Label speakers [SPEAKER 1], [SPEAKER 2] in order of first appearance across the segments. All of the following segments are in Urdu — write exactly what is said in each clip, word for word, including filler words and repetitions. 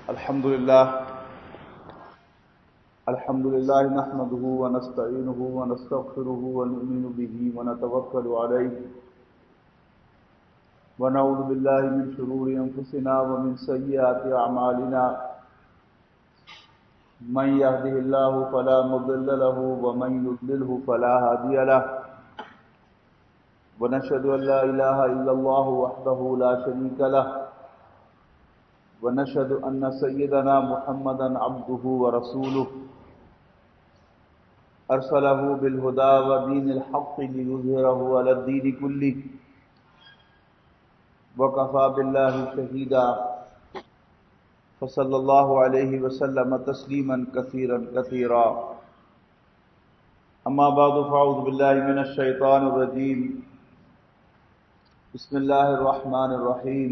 [SPEAKER 1] الحمد لله الحمد لله نحمده ونستعينه ونستغفره ونؤمن به ونتوكل عليه ونعوذ بالله من شرور أنفسنا ومن سيئات أعمالنا من يهده الله فلا مضل له ومن يضلله فلا هادي له ونشهد أن لا إله إلا الله وحده لا شريك له ونشهد أن سيدنا محمدا عبده ورسوله أرسله بالهدى ودين الحق ليظهره على الدين كله وكفى بالله شهيدا فصلى الله عليه وسلم تسليما كثيرا كثيرا أما بعد فأعوذ بالله من الشيطان الرجيم بسم الله الرحمن الرحيم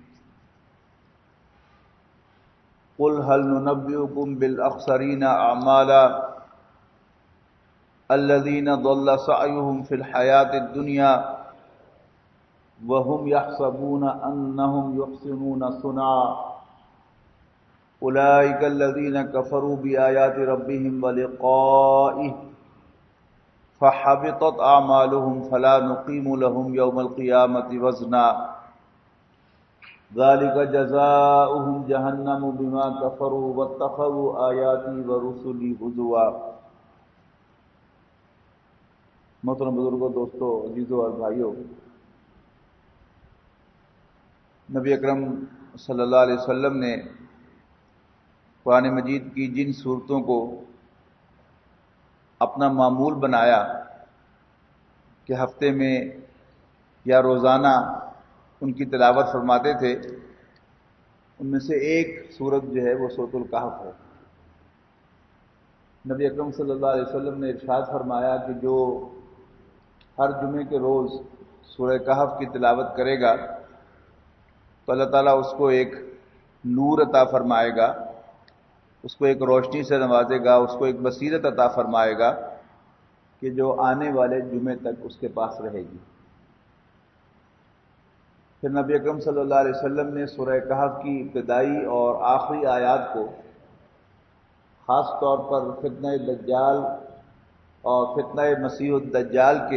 [SPEAKER 1] قل هل ننبئكم بالأخسرين أعمالا الذين ضل سعيهم في الحياة الدنيا وهم يحسبون أنهم يحسنون صنعا أولئك الذين كفروا بآيات ربهم ولقائه فحبطت أعمالهم فلا نقيم لهم يوم القيامة وزنا ذلك جزاؤهم جہنم بما كفروا واتخذوا آیاتی ورسلی ہزوا۔ محترم بزرگوں، دوستوں، عزیزوں اور بھائیوں، نبی اکرم صلی اللہ علیہ وسلم نے قرآن مجید کی جن صورتوں کو اپنا معمول بنایا کہ ہفتے میں یا روزانہ ان کی تلاوت فرماتے تھے، ان میں سے ایک سورت جو ہے وہ سورۃ الکہف ہے۔ نبی اکرم صلی اللہ علیہ وسلم نے ارشاد فرمایا کہ جو ہر جمعے کے روز سورہ کہف کی تلاوت کرے گا تو اللہ تعالیٰ اس کو ایک نور عطا فرمائے گا، اس کو ایک روشنی سے نوازے گا، اس کو ایک بصیرت عطا فرمائے گا کہ جو آنے والے جمعے تک اس کے پاس رہے گی۔ پھر نبی اکرم صلی اللہ علیہ وسلم نے سورہ کہف کی ابتدائی اور آخری آیات کو خاص طور پر فتنہ دجال اور فتنہ مسیح الدجال کے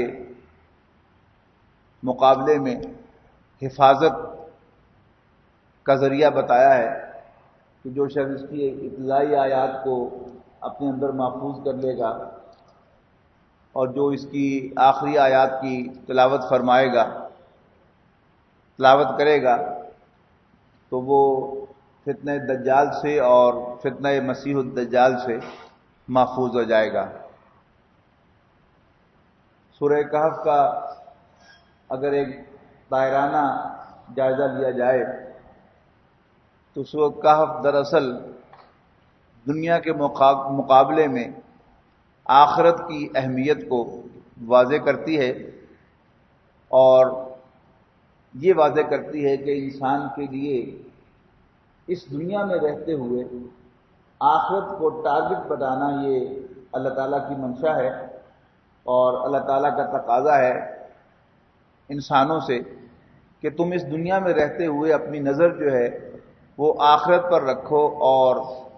[SPEAKER 1] مقابلے میں حفاظت کا ذریعہ بتایا ہے کہ جو شخص اس کی ابتدائی آیات کو اپنے اندر محفوظ کر لے گا اور جو اس کی آخری آیات کی تلاوت فرمائے گا، تلاوت کرے گا، تو وہ فتنہ دجال سے اور فتنہ مسیح الدجال سے محفوظ ہو جائے گا۔ سورہ کہف کا اگر ایک دائرانہ جائزہ لیا جائے تو سورہ کہف دراصل دنیا کے مقابلے میں آخرت کی اہمیت کو واضح کرتی ہے اور یہ واضح کرتی ہے کہ انسان کے لیے اس دنیا میں رہتے ہوئے آخرت کو ٹارگٹ بنانا یہ اللہ تعالیٰ کی منشا ہے اور اللہ تعالیٰ کا تقاضا ہے انسانوں سے کہ تم اس دنیا میں رہتے ہوئے اپنی نظر جو ہے وہ آخرت پر رکھو اور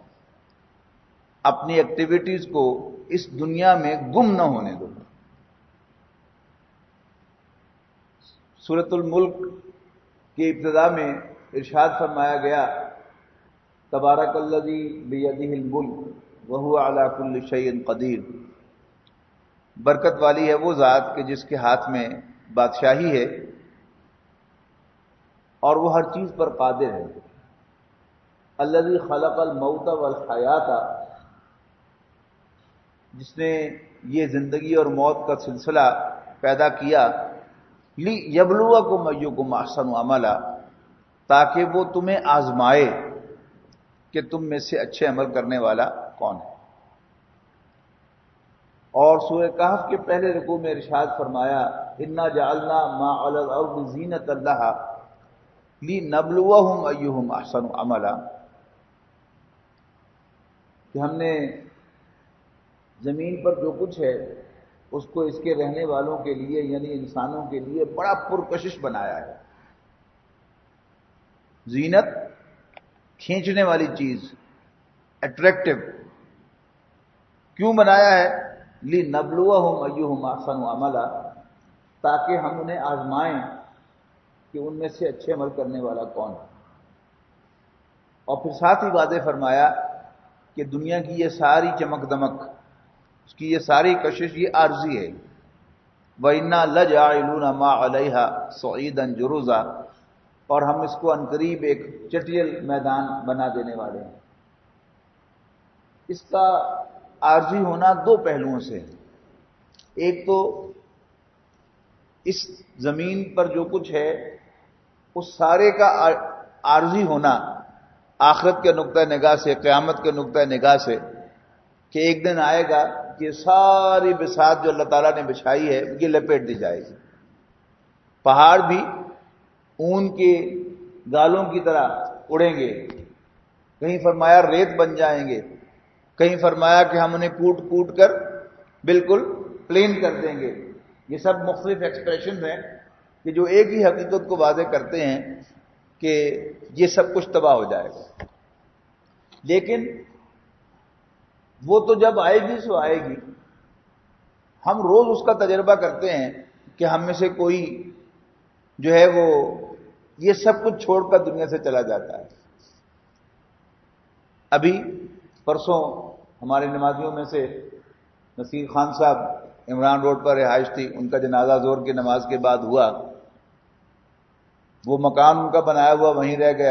[SPEAKER 1] اپنی ایکٹیویٹیز کو اس دنیا میں گم نہ ہونے دو۔ سورۃ الملک کی ابتدا میں ارشاد فرمایا گیا تبارک الذی بیدہ الملک وہو علی کل شیء قدیر، برکت والی ہے وہ ذات کہ جس کے ہاتھ میں بادشاہی ہے اور وہ ہر چیز پر قادر ہے۔ الذی خلق الموت والحیات، جس نے یہ زندگی اور موت کا سلسلہ پیدا کیا، لِیَبْلُوَکُمْ أَیُّکُمْ أَحْسَنُ عَمَلًا، تاکہ وہ تمہیں آزمائے کہ تم میں سے اچھے عمل کرنے والا کون ہے۔ اور سورہ کہف کے پہلے رکوع میں ارشاد فرمایا اِنَّا جَعَلْنَا مَا عَلَى الْأَرْضِ زِینَةً لَهَا لِنَبْلُوَهُمْ أَیُّهُمْ أَحْسَنُ عَمَلًا، کہ ہم نے زمین پر جو کچھ ہے اس کو اس کے رہنے والوں کے لیے یعنی انسانوں کے لیے بڑا پرکشش بنایا ہے۔ زینت کھینچنے والی چیز، اٹریکٹو کیوں بنایا ہے؟ لِنَبْلُوَهُمْ أَيُّهُمْ أَحْسَنُ عَمَلًا، تاکہ ہم انہیں آزمائیں کہ ان میں سے اچھے عمل کرنے والا کون ہے۔ اور پھر ساتھ ہی واضح فرمایا کہ دنیا کی یہ ساری چمک دمک، اس کی یہ ساری کشش، یہ عارضی ہے۔ وَإِنَّا لَجَاعِلُونَ مَا عَلَيْهَا صَعِيدًا جُرُزًا، اور ہم اس کو عنقریب ایک چٹیل میدان بنا دینے والے ہیں۔ اس کا عارضی ہونا دو پہلوؤں سے ہے۔ ایک تو اس زمین پر جو کچھ ہے اس سارے کا عارضی ہونا آخرت کے نقطہ نگاہ سے، قیامت کے نقطہ نگاہ سے، کہ ایک دن آئے گا کہ ساری بساط جو اللہ تعالیٰ نے بچھائی ہے یہ لپیٹ دی جائے گی۔ پہاڑ بھی اون کے گالوں کی طرح اڑیں گے، کہیں فرمایا ریت بن جائیں گے، کہیں فرمایا کہ ہم انہیں کوٹ کوٹ کر بالکل پلین کر دیں گے۔ یہ سب مختلف ایکسپریشنز ہیں کہ جو ایک ہی حقیقت کو واضح کرتے ہیں کہ یہ سب کچھ تباہ ہو جائے گا۔ لیکن وہ تو جب آئے گی سو آئے گی، ہم روز اس کا تجربہ کرتے ہیں کہ ہم میں سے کوئی جو ہے وہ یہ سب کچھ چھوڑ کر دنیا سے چلا جاتا ہے۔ ابھی پرسوں ہمارے نمازیوں میں سے نصیر خان صاحب عمران روڈ پر رہائش تھی، ان کا جنازہ ظہر کی نماز کے بعد ہوا۔ وہ مکان ان کا بنایا ہوا وہیں رہ گیا،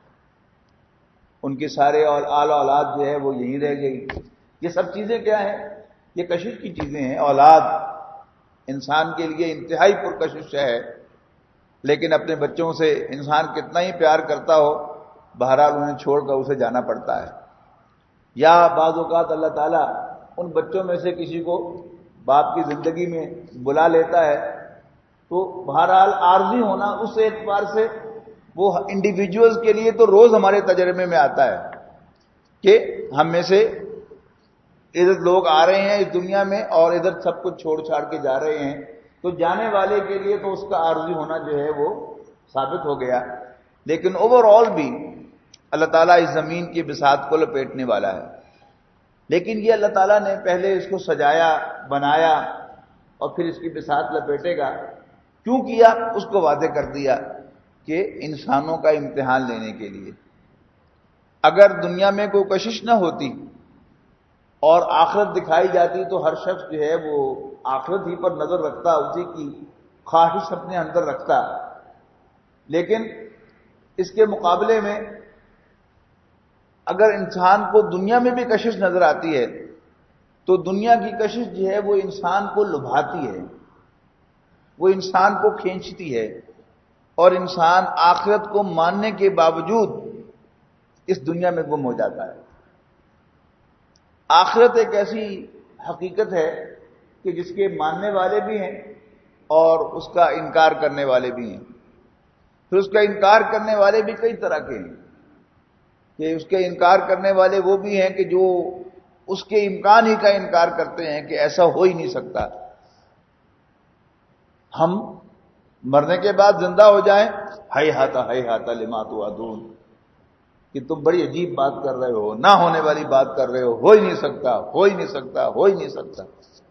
[SPEAKER 1] ان کے سارے اور آل اولاد جو ہے وہ یہیں رہ گئی۔ یہ سب چیزیں کیا ہیں؟ یہ کشش کی چیزیں ہیں۔ اولاد انسان کے لیے انتہائی پرکشش ہے، لیکن اپنے بچوں سے انسان کتنا ہی پیار کرتا ہو، بہرحال انہیں چھوڑ کر اسے جانا پڑتا ہے۔ یا بعض اوقات اللہ تعالیٰ ان بچوں میں سے کسی کو باپ کی زندگی میں بلا لیتا ہے، تو بہرحال عارضی ہونا اس اعتبار سے وہ انڈیویجولز کے لیے تو روز ہمارے تجربے میں آتا ہے کہ ہم میں سے ادھر لوگ آ رہے ہیں اس دنیا میں اور ادھر سب کچھ چھوڑ چھاڑ کے جا رہے ہیں، تو جانے والے کے لیے تو اس کا عارضی ہونا جو ہے وہ ثابت ہو گیا۔ لیکن اوور آل بھی اللہ تعالیٰ اس زمین کی بساط کو لپیٹنے والا ہے۔ لیکن یہ اللہ تعالیٰ نے پہلے اس کو سجایا، بنایا اور پھر اس کی بساط لپیٹے گا، کیوں کیا؟ اس کو واضح کر دیا کہ انسانوں کا امتحان لینے کے لیے۔ اگر دنیا میں کوئی کشش نہ ہوتی اور آخرت دکھائی جاتی تو ہر شخص جو ہے وہ آخرت ہی پر نظر رکھتا، اسی کی خواہش اپنے اندر رکھتا۔ لیکن اس کے مقابلے میں اگر انسان کو دنیا میں بھی کشش نظر آتی ہے تو دنیا کی کشش جو ہے وہ انسان کو لبھاتی ہے، وہ انسان کو کھینچتی ہے، اور انسان آخرت کو ماننے کے باوجود اس دنیا میں گم ہو جاتا ہے۔ آخرت ایک ایسی حقیقت ہے کہ جس کے ماننے والے بھی ہیں اور اس کا انکار کرنے والے بھی ہیں۔ پھر اس کا انکار کرنے والے بھی کئی طرح کے ہیں، کہ اس کے انکار کرنے والے وہ بھی ہیں کہ جو اس کے امکان ہی کا انکار کرتے ہیں کہ ایسا ہو ہی نہیں سکتا، ہم مرنے کے بعد زندہ ہو جائیں، ہائی ہاتا ہائی ہاتا لما توعدون، کہ تم بڑی عجیب بات کر رہے ہو، نہ ہونے والی بات کر رہے ہو، ہو ہی نہیں سکتا، ہو ہی نہیں سکتا، ہو ہی نہیں سکتا۔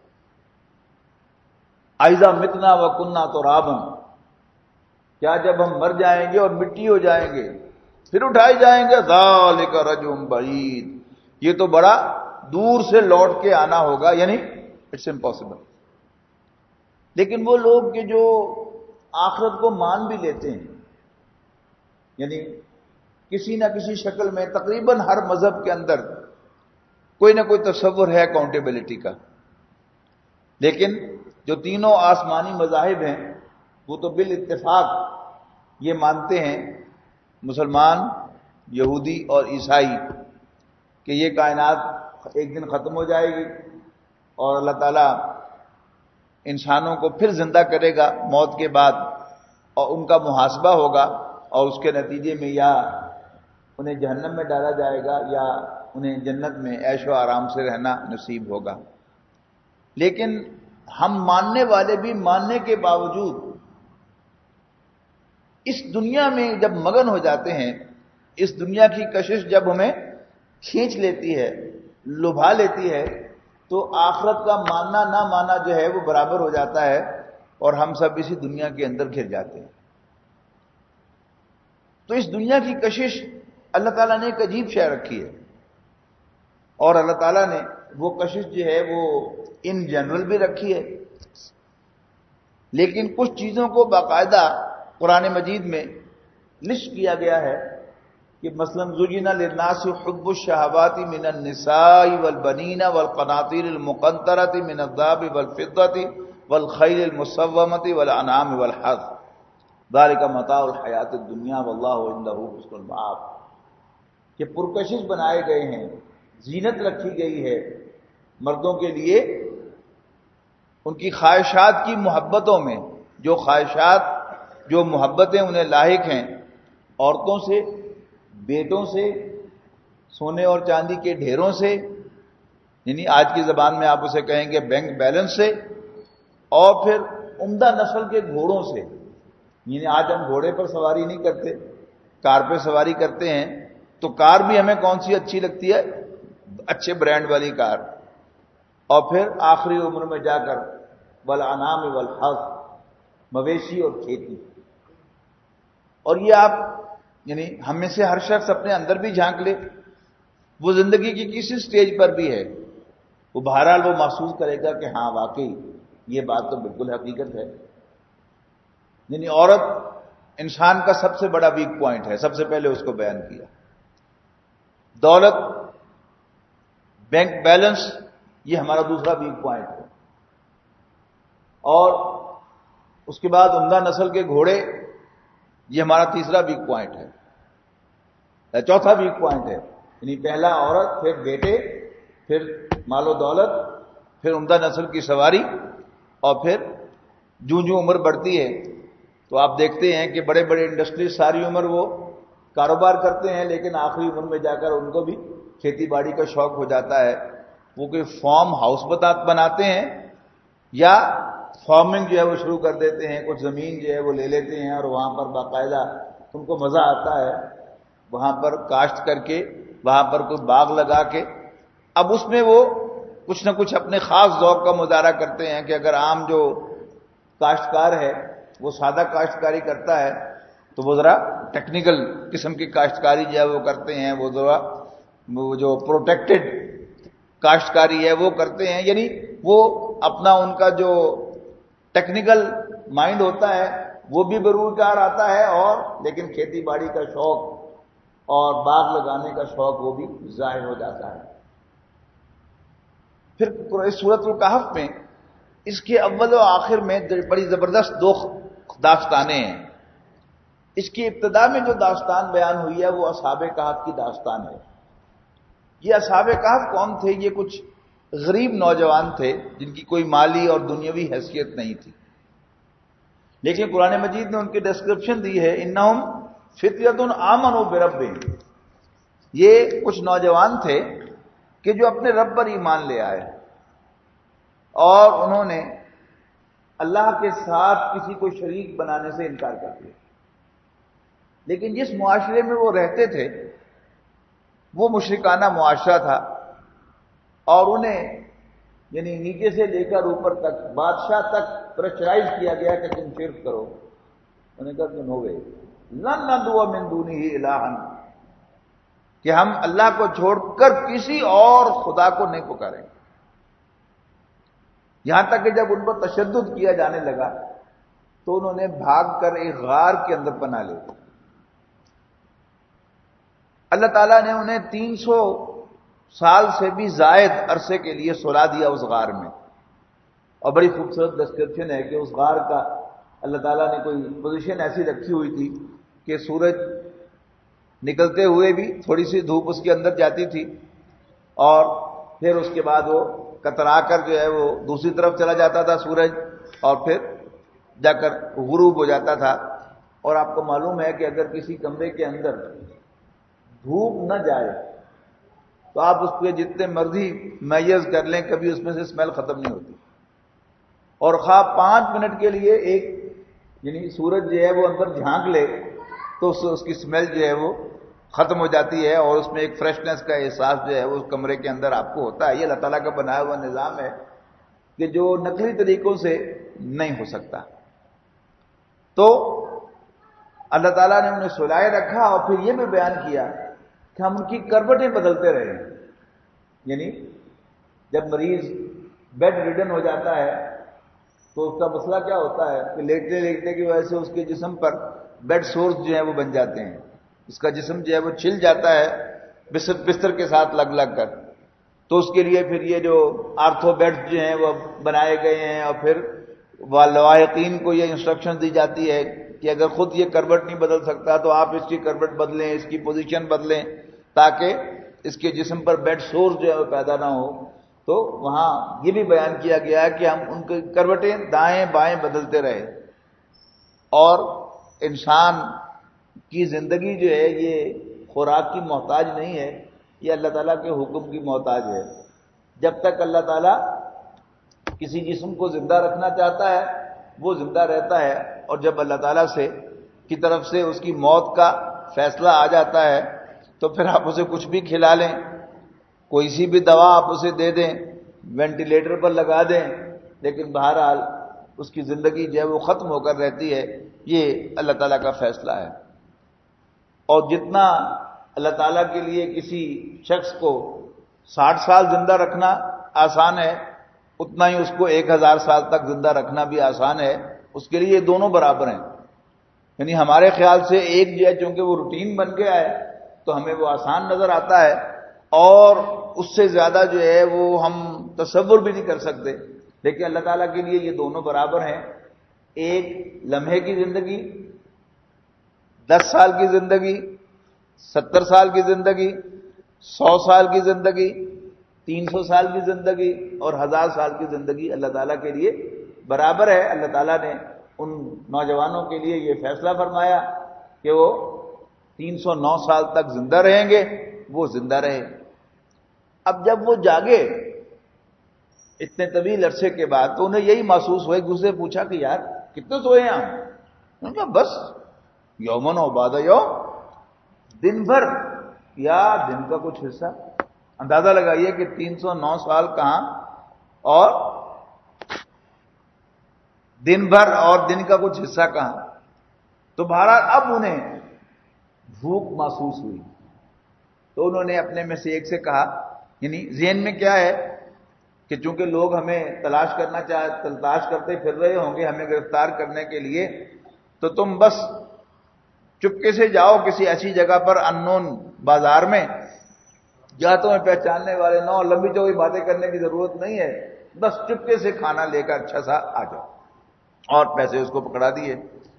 [SPEAKER 1] اذا متنا وکنا ترابا، کیا جب ہم مر جائیں گے اور مٹی ہو جائیں گے پھر اٹھائے جائیں گے؟ ذالک رجع بعید، یہ تو بڑا دور سے لوٹ کے آنا ہوگا، یعنی اٹس امپاسبل۔ لیکن وہ لوگ کہ جو آخرت کو مان بھی لیتے ہیں، یعنی کسی نہ کسی شکل میں تقریباً ہر مذہب کے اندر کوئی نہ کوئی تصور ہے اکاؤنٹیبلٹی کا، لیکن جو تینوں آسمانی مذاہب ہیں وہ تو بالاتفاق یہ مانتے ہیں، مسلمان، یہودی اور عیسائی، کہ یہ کائنات ایک دن ختم ہو جائے گی اور اللہ تعالیٰ انسانوں کو پھر زندہ کرے گا موت کے بعد، اور ان کا محاسبہ ہوگا، اور اس کے نتیجے میں یا انہیں جہنم میں ڈالا جائے گا یا انہیں جنت میں عیش و آرام سے رہنا نصیب ہوگا۔ لیکن ہم ماننے والے بھی ماننے کے باوجود اس دنیا میں جب مگن ہو جاتے ہیں اس دنیا کی کشش جب ہمیں کھینچ لیتی ہے، لبھا لیتی ہے، تو آخرت کا ماننا نہ ماننا جو ہے وہ برابر ہو جاتا ہے اور ہم سب اسی دنیا کے اندر گھر جاتے ہیں۔ تو اس دنیا کی کشش اللہ تعالیٰ نے ایک عجیب شے رکھی ہے، اور اللہ تعالیٰ نے وہ کشش جو ہے وہ ان جنرل بھی رکھی ہے، لیکن کچھ چیزوں کو باقاعدہ قرآن مجید میں لسٹ کیا گیا ہے کہ مثلا زُيِّنَ لِلنَّاسِ حُبُّ الشَّهَوَاتِ مِنَ النِّسَاءِ وَالْبَنِينَ وَالْقَنَاطِيرِ الْمُقَنطَرَةِ مِنَ الذَّهَبِ وَالْفِضَّةِ وَالْخَيْلِ الْمُسَوَّمَةِ وَالْأَنْعَامِ وَالْحَرْثِ ذَلِكَ مَتَاعُ الْحَيَاةِ الدُّنْيَا وَاللَّهُ عِندَهُ حُسْنُ الْمَآبِ، کہ پرکشش بنائے گئے ہیں، زینت رکھی گئی ہے مردوں کے لیے ان کی خواہشات کی محبتوں میں، جو خواہشات جو محبتیں انہیں لاحق ہیں عورتوں سے، بیٹوں سے، سونے اور چاندی کے ڈھیروں سے، یعنی آج کی زبان میں آپ اسے کہیں گے بینک بیلنس سے، اور پھر عمدہ نسل کے گھوڑوں سے، یعنی آج ہم گھوڑے پر سواری نہیں کرتے، کار پہ سواری کرتے ہیں، تو کار بھی ہمیں کون سی اچھی لگتی ہے؟ اچھے برانڈ والی کار، اور پھر آخری عمر میں جا کر والانعام والحرث، مویشی اور کھیتی۔ اور یہ آپ یعنی ہم میں سے ہر شخص اپنے اندر بھی جھانک لے، وہ زندگی کی کسی سٹیج پر بھی ہے، وہ بہرحال وہ محسوس کرے گا کہ ہاں واقعی یہ بات تو بالکل حقیقت ہے۔ یعنی عورت انسان کا سب سے بڑا ویک پوائنٹ ہے، سب سے پہلے اس کو بیان کیا۔ دولت، بینک بیلنس، یہ ہمارا دوسرا ویک پوائنٹ ہے، اور اس کے بعد عمدہ نسل کے گھوڑے، یہ ہمارا تیسرا ویک پوائنٹ ہے، چوتھا ویک پوائنٹ ہے۔ یعنی پہلا عورت، پھر بیٹے، پھر مال و دولت، پھر عمدہ نسل کی سواری، اور پھر جوں جوں عمر بڑھتی ہے تو آپ دیکھتے ہیں کہ بڑے بڑے انڈسٹریز ساری عمر وہ کاروبار کرتے ہیں، لیکن آخری عمر میں جا کر ان کو بھی کھیتی باڑی کا شوق ہو جاتا ہے، وہ کوئی فارم ہاؤس بناتے ہیں یا فارمنگ جو ہے وہ شروع کر دیتے ہیں، کچھ زمین جو ہے وہ لے لیتے ہیں اور وہاں پر باقاعدہ ان کو مزہ آتا ہے وہاں پر کاشت کر کے، وہاں پر کوئی باغ لگا کے، اب اس میں وہ کچھ نہ کچھ اپنے خاص ذوق کا مظاہرہ کرتے ہیں کہ اگر عام جو کاشتکار ہے وہ سادہ کاشتکاری کرتا ہے تو وہ ذرا ٹیکنیکل قسم کی کاشتکاری جو ہے وہ کرتے ہیں، وہ ذرا وہ جو پروٹیکٹڈ کاشتکاری ہے وہ کرتے ہیں، یعنی وہ اپنا ان کا جو ٹیکنیکل مائنڈ ہوتا ہے وہ بھی بروکار آتا ہے، اور لیکن کھیتی باڑی کا شوق اور باغ لگانے کا شوق وہ بھی ظاہر ہو جاتا ہے۔ پھر سورۃ الکہف میں اس کے اول و آخر میں بڑی زبردست دو داستانیں ہیں۔ اس کی ابتدا میں جو داستان بیان ہوئی ہے وہ اصحاب کہف کی داستان ہے۔ یہ اصحاب کہف کون تھے؟ یہ کچھ غریب نوجوان تھے جن کی کوئی مالی اور دنیاوی حیثیت نہیں تھی، لیکن قرآن مجید نے ان کی ڈسکرپشن دی ہے، انہم فتیۃ آمنوا بربہم، یہ کچھ نوجوان تھے کہ جو اپنے رب پر ایمان لے آئے اور انہوں نے اللہ کے ساتھ کسی کو شریک بنانے سے انکار کر دیا، لیکن جس معاشرے میں وہ رہتے تھے وہ مشرکانہ معاشرہ تھا، اور انہیں یعنی نیچے سے لے کر اوپر تک بادشاہ تک پریشرائز کیا گیا کہ تم شرک کرو۔ انہوں نے کہا کہ نو وے، لن ندعو من دونہ الہا، کہ ہم اللہ کو چھوڑ کر کسی اور خدا کو نہیں پکاریں۔ یہاں تک کہ جب ان پر تشدد کیا جانے لگا تو انہوں نے بھاگ کر ایک غار کے اندر پناہ لی۔ اللہ تعالیٰ نے انہیں تین سو سال سے بھی زائد عرصے کے لیے سلا دیا اس غار میں، اور بڑی خوبصورت ڈسکرپشن ہے کہ اس غار کا اللہ تعالیٰ نے کوئی پوزیشن ایسی رکھی ہوئی تھی کہ سورج نکلتے ہوئے بھی تھوڑی سی دھوپ اس کے اندر جاتی تھی، اور پھر اس کے بعد وہ کترا کر جو ہے وہ دوسری طرف چلا جاتا تھا سورج، اور پھر جا کر غروب ہو جاتا تھا۔ اور آپ کو معلوم ہے کہ اگر کسی کمرے کے اندر دھوپ نہ جائے تو آپ اس پہ جتنے مرضی میز کر لیں کبھی اس میں سے اسمیل ختم نہیں ہوتی، اور خواہ پانچ منٹ کے لیے ایک یعنی سورج جو ہے وہ اندر جھانک لے تو اس کی اسمیل جو ہے وہ ختم ہو جاتی ہے اور اس میں ایک فریشنس کا احساس جو ہے وہ اس کمرے کے اندر آپ کو ہوتا ہے. یہ اللہ تعالیٰ کا بنایا ہوا نظام ہے کہ جو نقلی طریقوں سے نہیں ہو سکتا. تو اللہ تعالیٰ نے انہیں سلائے رکھا اور پھر یہ بھی بیان کیا کہ ہم ان کی کروٹیں بدلتے رہے. یعنی جب مریض بیڈ ریڈن ہو جاتا ہے تو اس کا مسئلہ کیا ہوتا ہے کہ لیٹتے لیٹتے کی وجہ سے اس کے جسم پر بیڈ سورس جو ہے وہ بن جاتے ہیں. اس کا جسم جو ہے وہ چھل جاتا ہے بستر بستر کے ساتھ لگ لگ کر. تو اس کے لیے پھر یہ جو آرتھو بیڈ جو ہیں وہ بنائے گئے ہیں اور پھر لواحقین کو یہ انسٹرکشن دی جاتی ہے کہ اگر خود یہ کروٹ نہیں بدل سکتا تو آپ اس کی کروٹ بدلیں, اس کی پوزیشن بدلیں تاکہ اس کے جسم پر بیڈ سورس جو ہے وہ پیدا نہ ہو. تو وہاں یہ بھی بیان کیا گیا ہے کہ ہم ان کی کروٹیں دائیں بائیں بدلتے رہے. اور انسان کی زندگی جو ہے یہ خوراک کی محتاج نہیں ہے, یہ اللہ تعالیٰ کے حکم کی محتاج ہے. جب تک اللہ تعالیٰ کسی جسم کو زندہ رکھنا چاہتا ہے وہ زندہ رہتا ہے, اور جب اللہ تعالیٰ سے کی طرف سے اس کی موت کا فیصلہ آ جاتا ہے تو پھر آپ اسے کچھ بھی کھلا لیں, کوئی سی بھی دوا آپ اسے دے دیں, وینٹیلیٹر پر لگا دیں, لیکن بہرحال اس کی زندگی جو ہے وہ ختم ہو کر رہتی ہے. یہ اللہ تعالیٰ کا فیصلہ ہے. اور جتنا اللہ تعالیٰ کے لیے کسی شخص کو ساٹھ سال زندہ رکھنا آسان ہے اتنا ہی اس کو ایک ہزار سال تک زندہ رکھنا بھی آسان ہے. اس کے لیے یہ دونوں برابر ہیں. یعنی ہمارے خیال سے ایک جو ہے چونکہ وہ روٹین بن گیا ہے تو ہمیں وہ آسان نظر آتا ہے, اور اس سے زیادہ جو ہے وہ ہم تصور بھی نہیں کر سکتے. لیکن اللہ تعالیٰ کے لیے یہ دونوں برابر ہیں. ایک لمحے کی زندگی, دس سال کی زندگی, ستر سال کی زندگی, سو سال کی زندگی, تین سو سال کی زندگی اور ہزار سال کی زندگی اللہ تعالیٰ کے لیے برابر ہے. اللہ تعالیٰ نے ان نوجوانوں کے لیے یہ فیصلہ فرمایا کہ وہ تین سو نو سال تک زندہ رہیں گے, وہ زندہ رہے. اب جب وہ جاگے اتنے طویل عرصے کے بعد تو انہیں یہی محسوس ہوئے, دوسرے پوچھا کہ یار کتنے سوئے ہیں آپ؟ انہوں نے کہا بس یومن و بعد یوم, دن بھر یا دن کا کچھ حصہ. اندازہ لگائیے کہ تین سو نو سال کہاں اور دن بھر اور دن کا کچھ حصہ کہاں. تو بہرحال اب انہیں بھوک محسوس ہوئی تو انہوں نے اپنے میں سے ایک سے کہا, یعنی ذہن میں کیا ہے کہ چونکہ لوگ ہمیں تلاش کرنا چاہ تلاش کرتے پھر رہے ہوں گے ہمیں گرفتار کرنے کے لیے, تو تم بس چپکے سے جاؤ کسی ایسی جگہ پر ان نون بازار میں جہاں تمہیں پہچاننے والے نہ ہو, لمبی چوڑی باتیں کرنے کی ضرورت نہیں ہے, بس چپکے سے کھانا لے کر اچھا سا آ جاؤ. اور پیسے اس کو پکڑا دیے.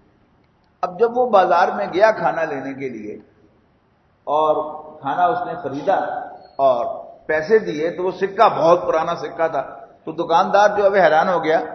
[SPEAKER 1] اب جب وہ بازار میں گیا کھانا لینے کے لیے اور کھانا اس نے خریدا اور پیسے دیے تو وہ سکہ بہت پرانا سکہ تھا. تو دکاندار جو ابھی حیران ہو گیا,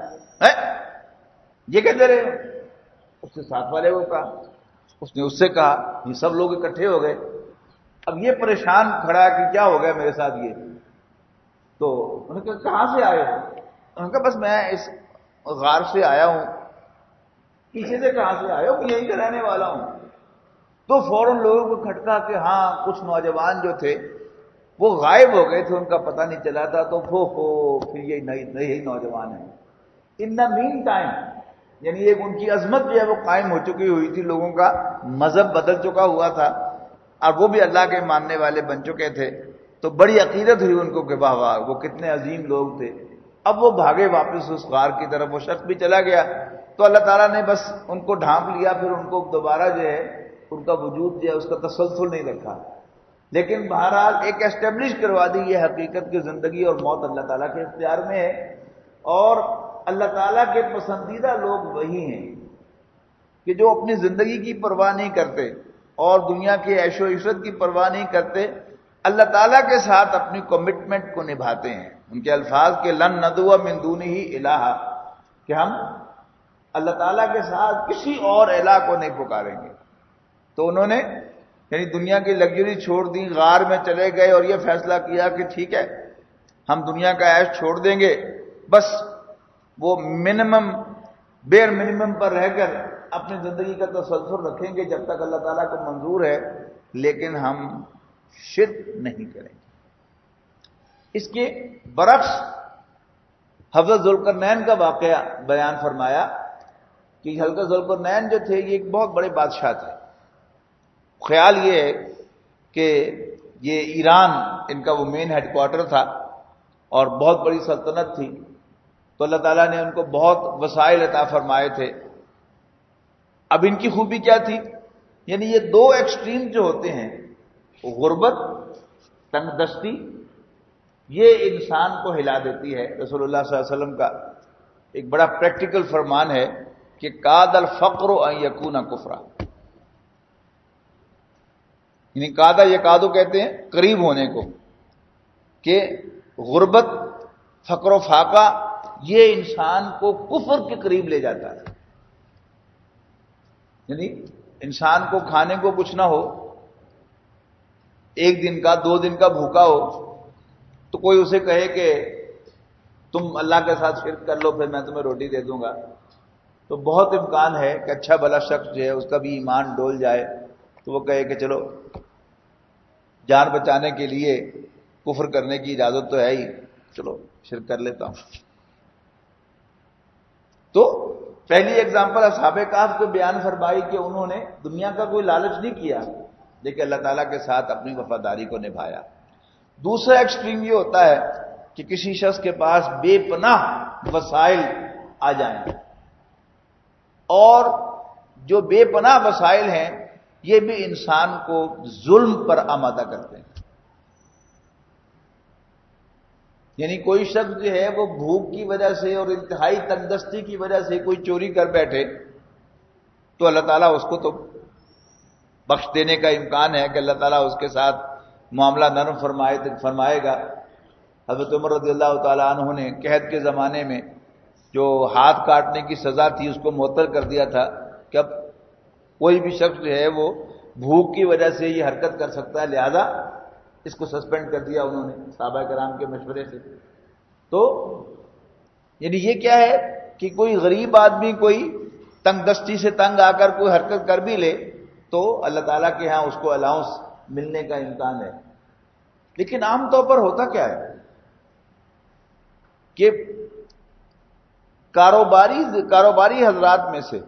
[SPEAKER 1] یہ کیا دے رہے ہو؟ اس نے ساتھ والے کو کہا, اس نے اس سے کہا, یہ سب لوگ اکٹھے ہو گئے. اب یہ پریشان کھڑا کہ کیا ہو گیا میرے ساتھ یہ. تو انہوں نے کہا کہاں سے آئے ہو؟ انہوں نے کہا بس میں اس غار سے آیا ہوں. پیچھے سے کہاں سے آئے ہو؟ کہ یہیں کا رہنے والا ہوں. تو فوراً لوگوں کو کھٹکا کہ ہاں کچھ نوجوان جو تھے وہ غائب ہو گئے تھے, ان کا پتہ نہیں چلا تھا. تو ہو ہو پھر یہ نئی نئی نوجوان ہیں. ان دا مین ٹائم یعنی ایک ان کی عظمت جو ہے وہ قائم ہو چکی ہوئی تھی, لوگوں کا مذہب بدل چکا ہوا تھا اور وہ بھی اللہ کے ماننے والے بن چکے تھے. تو بڑی عقیدت ہوئی ان کو کہ واہ واہ وہ کتنے عظیم لوگ تھے. اب وہ بھاگے واپس اس غار کی طرف, وہ شخص بھی چلا گیا. تو اللہ تعالیٰ نے بس ان کو ڈھانپ لیا, پھر ان کو دوبارہ جو ہے ان کا وجود جو ہے اس کا تسلسل نہیں رکھا. لیکن بہرحال ایک اسٹیبلش کروا دی یہ حقیقت کی زندگی اور موت اللہ تعالیٰ کے اختیار میں ہے, اور اللہ تعالیٰ کے پسندیدہ لوگ وہی ہیں کہ جو اپنی زندگی کی پرواہ نہیں کرتے اور دنیا کے عیش و عشرت کی پرواہ نہیں کرتے, اللہ تعالیٰ کے ساتھ اپنی کمٹمنٹ کو نبھاتے ہیں. ان کے الفاظ کے لن ندعو من دونہ الہ, کہ ہم اللہ تعالیٰ کے ساتھ کسی اور الہ کو نہیں پکاریں گے. تو انہوں نے یعنی دنیا کی لگژری چھوڑ دی, غار میں چلے گئے اور یہ فیصلہ کیا کہ ٹھیک ہے ہم دنیا کا عیش چھوڑ دیں گے, بس وہ منیمم بیر منیمم پر رہ کر اپنی زندگی کا تسلسل رکھیں گے جب تک اللہ تعالیٰ کو منظور ہے. لیکن ہم شرک نہیں کریں گے۔ اس کے برعکس حضرت ذوالقرنین کا واقعہ بیان فرمایا کہ حضرت ذوالقرنین جو تھے یہ ایک بہت بڑے بادشاہ تھے۔ خیال یہ ہے کہ یہ ایران ان کا وہ مین ہیڈ کوارٹر تھا اور بہت بڑی سلطنت تھی، تو اللہ تعالیٰ نے ان کو بہت وسائل عطا فرمائے تھے۔ اب ان کی خوبی کیا تھی؟ یعنی یہ دو ایکسٹریم جو ہوتے ہیں، غربت، تنگ دستی، یہ انسان کو ہلا دیتی ہے۔ رسول اللہ صلی اللہ علیہ وسلم کا ایک بڑا پریکٹیکل فرمان ہے کہ کاد الفقر ان یکون کفرا، یعنی کادا یکادو کہتے ہیں قریب ہونے کو، کہ غربت، فقر و فاقہ یہ انسان کو کفر کے قریب لے جاتا ہے۔ یعنی انسان کو کھانے کو کچھ نہ ہو، ایک دن کا دو دن کا بھوکا ہو، تو کوئی اسے کہے کہ تم اللہ کے ساتھ شرک کر لو پھر میں تمہیں روٹی دے دوں گا، تو بہت امکان ہے کہ اچھا بھلا شخص جو ہے اس کا بھی ایمان ڈول جائے، تو وہ کہے کہ چلو جان بچانے کے لیے کفر کرنے کی اجازت تو ہے ہی، چلو شرک کر لیتا ہوں۔ تو پہلی ایگزامپل اصحاب کہف کو بیان فرمائی کہ انہوں نے دنیا کا کوئی لالچ نہیں کیا، لیکن اللہ تعالیٰ کے ساتھ اپنی وفاداری کو نبھایا۔ دوسرا ایکسٹریم یہ ہوتا ہے کہ کسی شخص کے پاس بے پناہ وسائل آ جائیں، اور جو بے پناہ وسائل ہیں یہ بھی انسان کو ظلم پر آمادہ کرتے ہیں۔ یعنی کوئی شخص جو ہے وہ بھوک کی وجہ سے اور انتہائی تنگ دستی کی وجہ سے کوئی چوری کر بیٹھے، تو اللہ تعالیٰ اس کو تو بخش دینے کا امکان ہے کہ اللہ تعالیٰ اس کے ساتھ معاملہ نرم فرمائے فرمائے گا۔ حضرت عمر رضی اللہ تعالیٰ عنہ نے قحط کے زمانے میں جو ہاتھ کاٹنے کی سزا تھی اس کو معطل کر دیا تھا کہ اب کوئی بھی شخص جو ہے وہ بھوک کی وجہ سے یہ حرکت کر سکتا ہے، لہذا اس کو سسپینڈ کر دیا انہوں نے صحابہ کرام کے مشورے سے۔ تو یعنی یہ کیا ہے کہ کوئی غریب آدمی کوئی تنگ دستی سے تنگ آ کر کوئی حرکت کر بھی لے تو اللہ تعالیٰ کے ہاں اس کو الاؤنس ملنے کا امکان ہے۔ لیکن عام طور پر ہوتا کیا ہے کہ کاروباری کاروباری حضرات میں سے،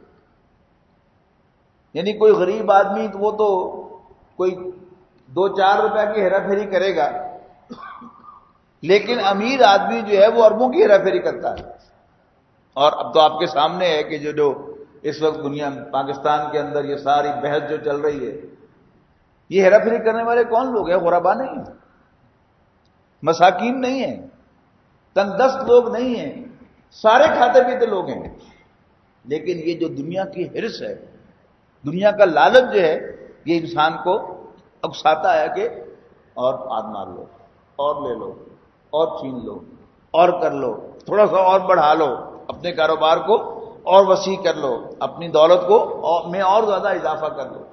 [SPEAKER 1] یعنی کوئی غریب آدمی تو وہ تو کوئی دو چار روپے کی ہیرا پھیری کرے گا، لیکن امیر آدمی جو ہے وہ اربوں کی ہیرا پھیری کرتا ہے۔ اور اب تو آپ کے سامنے ہے کہ جو جو اس وقت دنیا پاکستان کے اندر یہ ساری بحث جو چل رہی ہے، یہ ہیرا پھیری کرنے والے کون لوگ ہیں؟ غربا نہیں ہیں، مساکین نہیں ہیں، تنگ دست لوگ نہیں ہیں، سارے کھاتے پیتے لوگ ہیں۔ لیکن یہ جو دنیا کی حرص ہے، دنیا کا لالچ جو ہے، یہ انسان کو اکساتا ہے کہ اور ہاتھ مار لو، اور لے لو، اور چھین لو، اور کر لو، تھوڑا سا اور بڑھا لو، اپنے کاروبار کو اور وسیع کر لو، اپنی دولت کو اور میں اور زیادہ اضافہ کر لو۔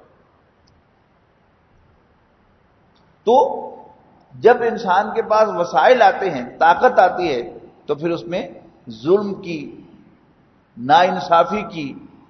[SPEAKER 1] تو جب انسان کے پاس وسائل آتے ہیں، طاقت آتی ہے، تو پھر اس میں ظلم کی، ناانصافی کی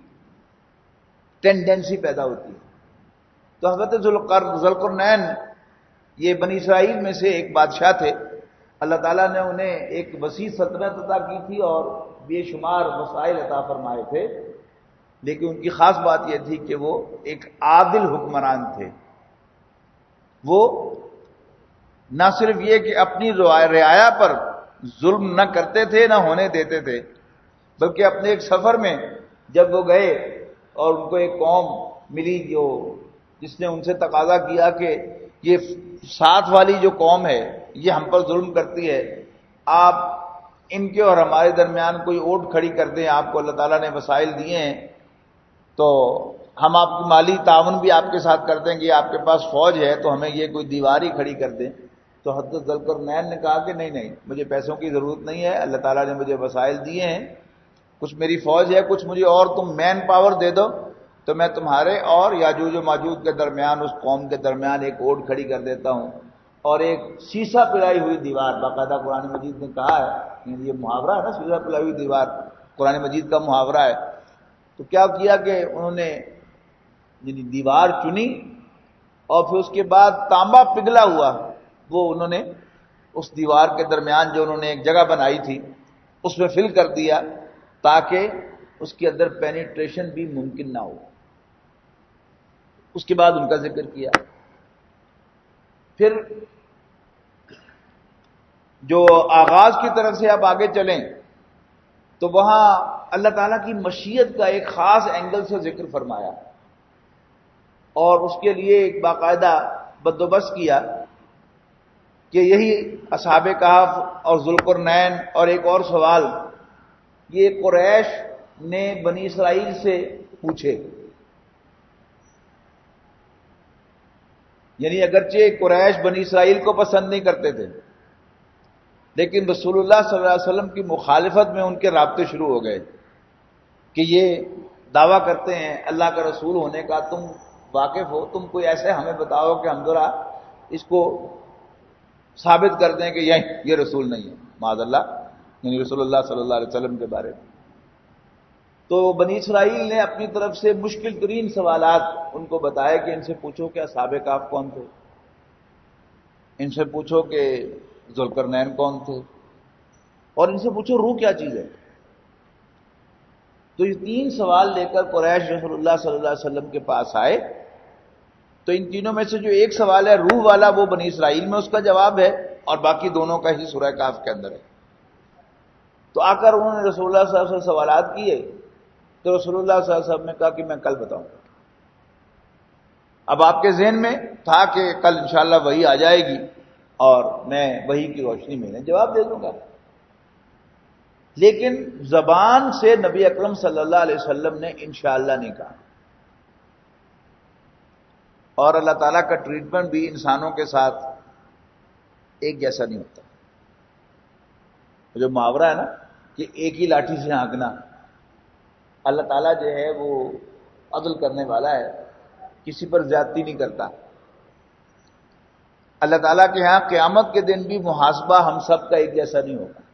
[SPEAKER 1] ٹینڈنسی پیدا ہوتی ہے۔ تو حضرت ذوالقرنین یہ بنی اسرائیل میں سے ایک بادشاہ تھے، اللہ تعالیٰ نے انہیں ایک وسیع سلطنت عطا کی تھی اور بے شمار وسائل عطا فرمائے تھے، لیکن ان کی خاص بات یہ تھی کہ وہ ایک عادل حکمران تھے۔ وہ نہ صرف یہ کہ اپنی رعایا پر ظلم نہ کرتے تھے نہ ہونے دیتے تھے، بلکہ اپنے ایک سفر میں جب وہ گئے اور ان کو ایک قوم ملی جو جس نے ان سے تقاضا کیا کہ یہ ساتھ والی جو قوم ہے یہ ہم پر ظلم کرتی ہے، آپ ان کے اور ہمارے درمیان کوئی اوٹ کھڑی کر دیں، آپ کو اللہ تعالیٰ نے وسائل دیے ہیں تو ہم آپ کی مالی تعاون بھی آپ کے ساتھ کر دیں گے، آپ کے پاس فوج ہے تو ہمیں یہ کوئی دیوار ہی کھڑی کر دیں۔ تو حضرت ذوالقرنین نے کہا کہ نہیں نہیں، مجھے پیسوں کی ضرورت نہیں ہے، اللہ تعالیٰ نے مجھے وسائل دیے ہیں، کچھ میری فوج ہے، کچھ مجھے اور تم مین پاور دے دو تو میں تمہارے اور یاجوج و ماجوج کے درمیان، اس قوم کے درمیان ایک اوٹ کھڑی کر دیتا ہوں، اور ایک سیسا پلائی ہوئی دیوار، باقاعدہ قرآن مجید نے کہا ہے، یہ محاورہ ہے نا، سیسا پلائی ہوئی دیوار قرآن مجید کا محاورہ ہے۔ تو کیا کیا کہ انہوں نے یعنی دیوار چنی اور پھر اس کے بعد تانبا پگھلا ہوا وہ انہوں نے اس دیوار کے درمیان جو انہوں نے ایک جگہ بنائی تھی اس میں فل کر دیا تاکہ اس کے اندر پینیٹریشن بھی ممکن نہ ہو. اس کے بعد ان کا ذکر کیا. پھر جو آغاز کی طرف سے آپ آگے چلیں تو وہاں اللہ تعالیٰ کی مشیت کا ایک خاص اینگل سے ذکر فرمایا اور اس کے لیے ایک باقاعدہ بندوبست کیا کہ یہی اصحاب کہف اور ذوالقرنین. اور ایک اور سوال یہ قریش نے بنی اسرائیل سے پوچھے، یعنی اگرچہ قریش بنی اسرائیل کو پسند نہیں کرتے تھے لیکن رسول اللہ صلی اللہ علیہ وسلم کی مخالفت میں ان کے رابطے شروع ہو گئے کہ یہ دعویٰ کرتے ہیں اللہ کا رسول ہونے کا، تم واقف ہو، تم کوئی ایسے ہمیں بتاؤ کہ ہم ذرا اس کو ثابت کر دیں کہ یہ یہ رسول نہیں ہے معاذ اللہ، یعنی رسول اللہ صلی اللہ علیہ وسلم کے بارے میں. تو بنی اسرائیل نے اپنی طرف سے مشکل ترین سوالات ان کو بتائے کہ ان سے پوچھو کہ اصحاب کہف کون تھے، ان سے پوچھو کہ ذوالقرنین کون تھے، اور ان سے پوچھو روح کیا چیز ہے. تو یہ تین سوال لے کر قریش رسول اللہ صلی اللہ علیہ وسلم کے پاس آئے. تو ان تینوں میں سے جو ایک سوال ہے روح والا وہ بنی اسرائیل میں اس کا جواب ہے اور باقی دونوں کا ہی سورہ کہف کے اندر ہے. تو آ کر انہوں نے رسول اللہ صلی اللہ علیہ وسلم سے سوالات کیے تو رسول اللہ صلی اللہ علیہ وسلم نے کہا کہ میں کل بتاؤں گا. اب آپ کے ذہن میں تھا کہ کل انشاءاللہ وحی آ جائے گی اور میں وحی کی روشنی میں جواب دے دوں گا، لیکن زبان سے نبی اکرم صلی اللہ علیہ وسلم نے انشاءاللہ نہیں کہا. اور اللہ تعالیٰ کا ٹریٹمنٹ بھی انسانوں کے ساتھ ایک جیسا نہیں ہوتا. جو محاورہ ہے نا کہ ایک ہی لاٹھی سے ہانکنا، اللہ تعالیٰ جو ہے وہ عدل کرنے والا ہے، کسی پر زیادتی نہیں کرتا. اللہ تعالیٰ کے ہاں قیامت کے دن بھی محاسبہ ہم سب کا ایک جیسا نہیں ہوگا.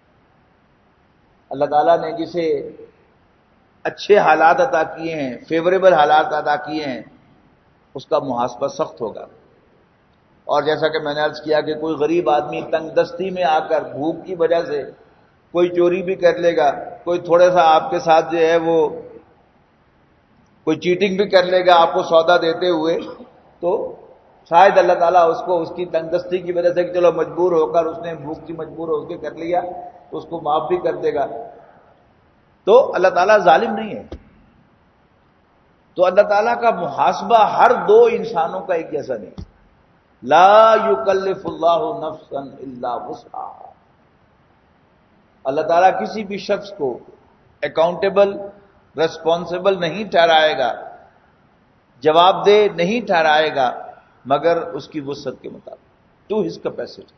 [SPEAKER 1] اللہ تعالیٰ نے جسے اچھے حالات عطا کیے ہیں، فیوریبل حالات عطا کیے ہیں، اس کا محاسبہ سخت ہوگا. اور جیسا کہ میں نے عرض کیا کہ کوئی غریب آدمی تنگ دستی میں آ کر بھوک کی وجہ سے کوئی چوری بھی کر لے گا، کوئی تھوڑا سا آپ کے ساتھ جو ہے وہ کوئی چیٹنگ بھی کر لے گا آپ کو سودا دیتے ہوئے، تو شاید اللہ تعالیٰ اس کو اس کی تنگ دستی کی وجہ سے کہ چلو مجبور ہو کر اس نے بھوک کی مجبور ہو کے کر لیا تو اس کو معاف بھی کر دے گا. تو اللہ تعالیٰ ظالم نہیں ہے. تو اللہ تعالیٰ کا محاسبہ ہر دو انسانوں کا ایک جیسا نہیں. لا یکلف اللہ نفسا الا وسعها. اللہ تعالیٰ کسی بھی شخص کو اکاؤنٹیبل، ریسپانسیبل نہیں ٹھہرائے گا، جواب دہ نہیں ٹھہرائے گا مگر اس کی وسعت کے مطابق، ٹو ہز کیپیسٹی.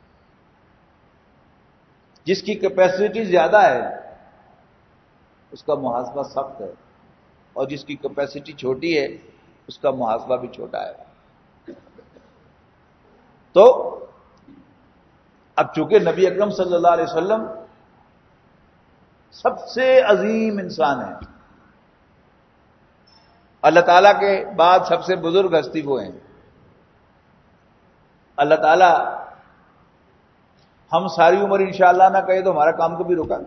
[SPEAKER 1] جس کی کیپیسٹی زیادہ ہے اس کا محاسبہ سخت ہے، اور جس کی کیپیسٹی چھوٹی ہے اس کا محاسبہ بھی چھوٹا ہے. تو اب چونکہ نبی اکرم صلی اللہ علیہ وسلم سب سے عظیم انسان ہیں، اللہ تعالیٰ کے بعد سب سے بزرگ ہستی وہ ہیں. اللہ تعالیٰ ہم ساری عمر انشاءاللہ نہ کہے تو ہمارا کام کبھی روکا،